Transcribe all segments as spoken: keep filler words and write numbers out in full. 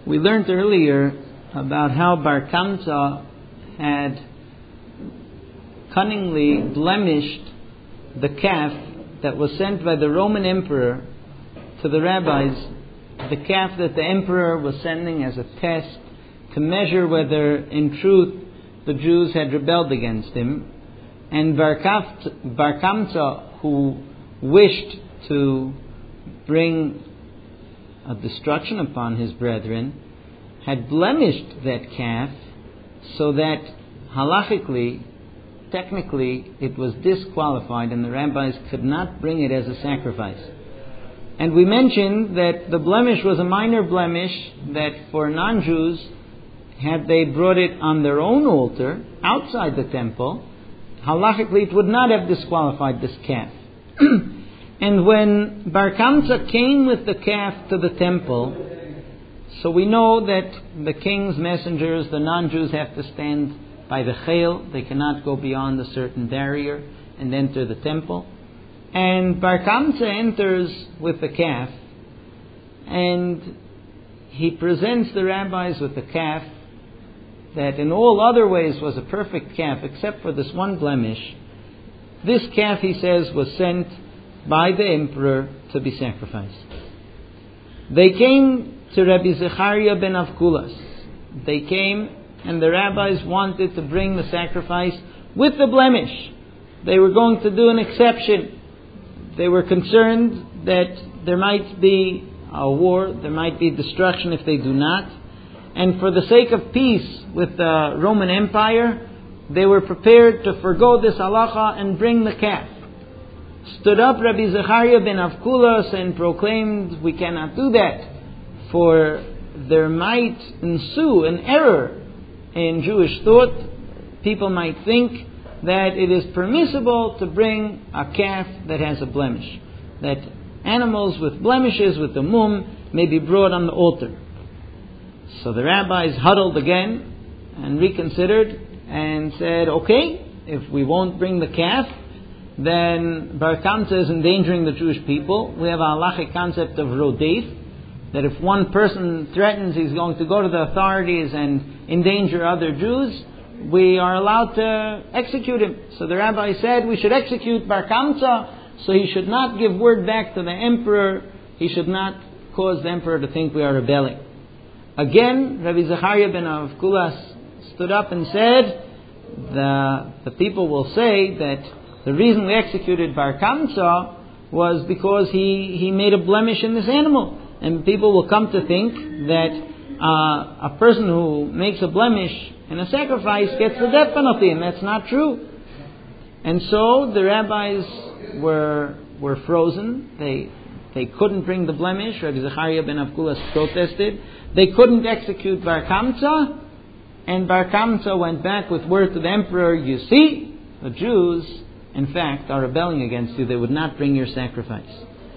We learned earlier about how Bar Kamsa had cunningly blemished the calf that was sent by the Roman emperor to the rabbis, the calf that the emperor was sending as a test to measure whether in truth the Jews had rebelled against him. And Bar Kamsa, who wished to bring a destruction upon his brethren, had blemished that calf so that halachically, technically, it was disqualified and the rabbis could not bring it as a sacrifice. And we mentioned that the blemish was a minor blemish, that for non-Jews, had they brought it on their own altar, outside the temple, halachically it would not have disqualified this calf. And when Bar Kamsa came with the calf to the temple, so we know that the king's messengers, the non-Jews, have to stand by the chayil. They cannot go beyond a certain barrier and enter the temple. And Bar Kamsa enters with the calf, and he presents the rabbis with the calf that in all other ways was a perfect calf, except for this one blemish. This calf, he says, was sent by the emperor to be sacrificed. They came to Rabbi Zechariah ben Avkulas. They came, and the rabbis wanted to bring the sacrifice with the blemish. They were going to do an exception. They were concerned that there might be a war, there might be destruction if they do not. And for the sake of peace with the Roman Empire, they were prepared to forgo this halacha and bring the calf. Stood up Rabbi Zechariah ben Avkulas and proclaimed, we cannot do that, for there might ensue an error in Jewish thought. People might think that it is permissible to bring a calf that has a blemish, that animals with blemishes, with the mum, may be brought on the altar. So the rabbis huddled again and reconsidered and said, okay, if we won't bring the calf, then Bar Kamsa is endangering the Jewish people. We have a halachic concept of rodef, that if one person threatens he's going to go to the authorities and endanger other Jews, we are allowed to execute him. So the rabbi said we should execute Bar Kamsa, so he should not give word back to the emperor. He should not cause the emperor to think we are rebelling. Again, Rabbi Zechariah ben Avkulas stood up and said, the, the people will say that the reason we executed Bar Kamsa was because he, he made a blemish in this animal. And people will come to think that uh, a person who makes a blemish in a sacrifice gets the death penalty, and that's not true. And so the rabbis were were frozen. They they couldn't bring the blemish. Rabbi Zechariah ben Avkulas protested. They couldn't execute Bar Kamsa, and Bar Kamsa went back with word to the emperor, you see, the Jews, in fact, are rebelling against you. They would not bring your sacrifice.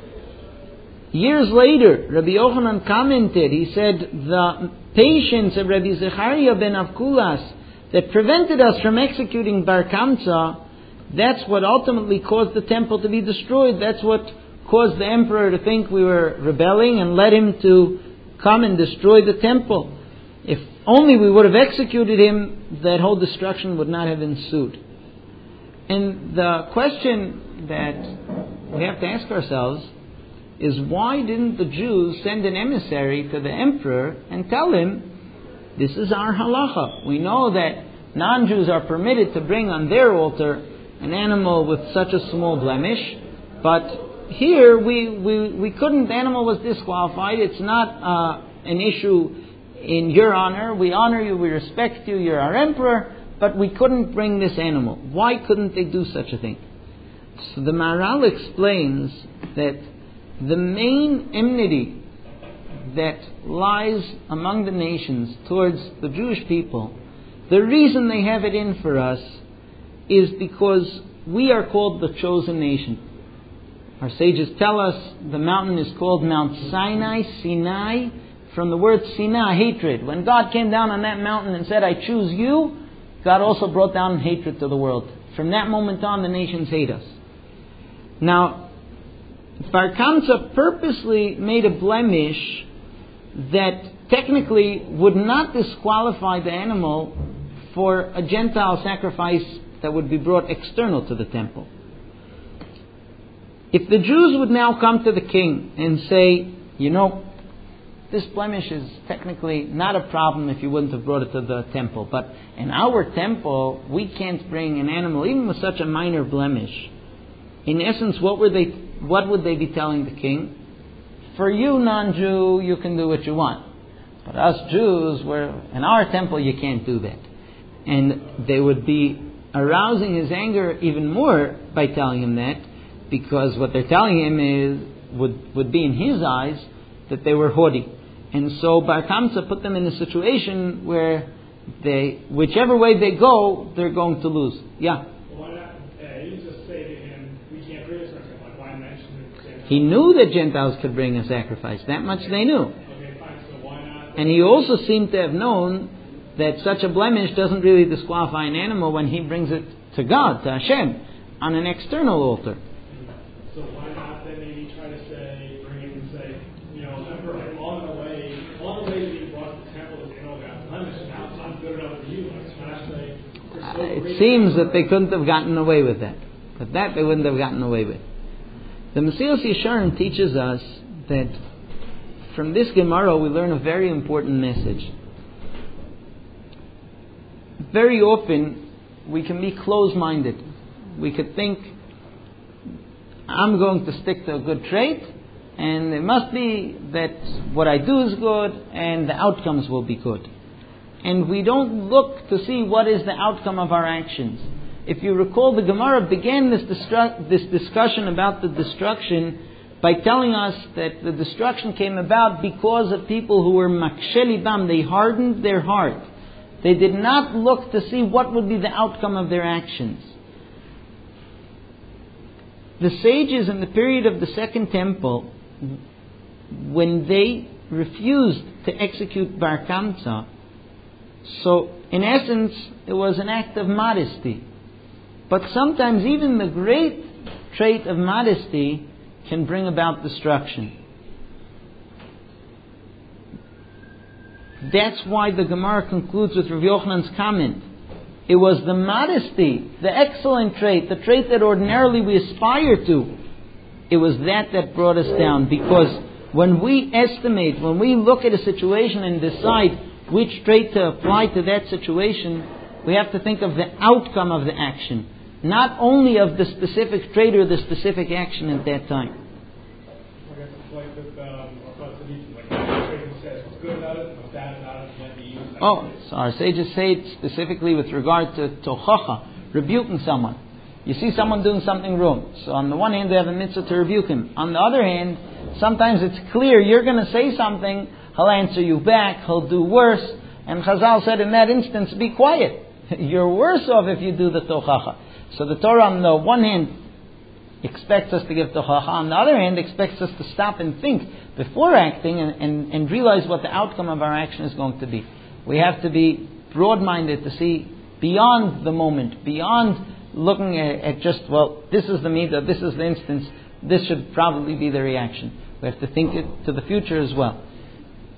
Years later, Rabbi Yochanan commented, he said, the patience of Rabbi Zechariah ben Avkulas that prevented us from executing Bar Kamsa, that's what ultimately caused the temple to be destroyed. That's what caused the emperor to think we were rebelling and led him to come and destroy the temple. If only we would have executed him, that whole destruction would not have ensued. And the question that we have to ask ourselves is, why didn't the Jews send an emissary to the emperor and tell him, this is our halacha. We know that non-Jews are permitted to bring on their altar an animal with such a small blemish, but here we, we, we couldn't, the animal was disqualified. It's not uh, an issue in your honor. We honor you, we respect you, you're our emperor, but we couldn't bring this animal. Why couldn't they do such a thing? So the Maharal explains that the main enmity that lies among the nations towards the Jewish people, the reason they have it in for us is because we are called the chosen nation. Our sages tell us the mountain is called Mount Sinai, Sinai, from the word Sinah, hatred. When God came down on that mountain and said, I choose you, God also brought down hatred to the world. From that moment on, the nations hate us. Now, Bar Kamsa purposely made a blemish that technically would not disqualify the animal for a Gentile sacrifice that would be brought external to the temple. If the Jews would now come to the king and say, you know, this blemish is technically not a problem if you wouldn't have brought it to the temple, but in our temple we can't bring an animal even with such a minor blemish. In essence, what were they? What would they be telling the king? For you, non-Jew, you can do what you want, but us Jews, we're in our temple, you can't do that. And they would be arousing his anger even more by telling him that, because what they're telling him is would would be in his eyes that they were haughty. And so Bar Kamsa put them in a situation where they, whichever way they go, they're going to lose. Yeah. Well, why not? Uh, you just say to him, "We can't bring a sacrifice." Like, why mention it? He knew that Gentiles could bring a sacrifice. That much they knew. Okay, fine. So why not? And he also seemed to have known that such a blemish doesn't really disqualify an animal when he brings it to God, to Hashem, on an external altar. So why not then maybe try to say, bring it and say, you know, remember, like, along the way, along the way that you brought the temple to Israel, got blemish, now I'm good enough for you. Like, smash say, Uh, it seems that they couldn't have gotten away with that. But that they wouldn't have gotten away with. The Mesilas Yesharim teaches us that from this Gemara we learn a very important message. Very often we can be closed-minded. We could think, I'm going to stick to a good trait, and it must be that what I do is good and the outcomes will be good. And we don't look to see what is the outcome of our actions. If you recall, the Gemara began this, destru- this discussion about the destruction by telling us that the destruction came about because of people who were maksheh libam. They hardened their heart. They did not look to see what would be the outcome of their actions. The sages in the period of the Second Temple, when they refused to execute Bar Kamsa, so in essence it was an act of modesty. But sometimes even the great trait of modesty can bring about destruction. That's why the Gemara concludes with Rav Yochanan's comment. It was the modesty, the excellent trait, the trait that ordinarily we aspire to. It was that that brought us down. Because when we estimate, when we look at a situation and decide which trait to apply to that situation, we have to think of the outcome of the action, not only of the specific trait or the specific action at that time. I guess it's like with um, like the says what's good about it, what's bad about it, and then be used. Oh, so our sages say it specifically with regard to tochacha, rebuking someone. You see someone doing something wrong. So on the one hand, they have a mitzvah to rebuke him. On the other hand, sometimes it's clear you're going to say something, he'll answer you back, he'll do worse. And Chazal said in that instance, be quiet. You're worse off if you do the tochacha. So the Torah on the one hand expects us to give tochacha, on the other hand expects us to stop and think before acting and, and, and realize what the outcome of our action is going to be. We have to be broad-minded to see beyond the moment, beyond looking at, at just, well, this is the midah, this is the instance, this should probably be the reaction. We have to think it to the future as well.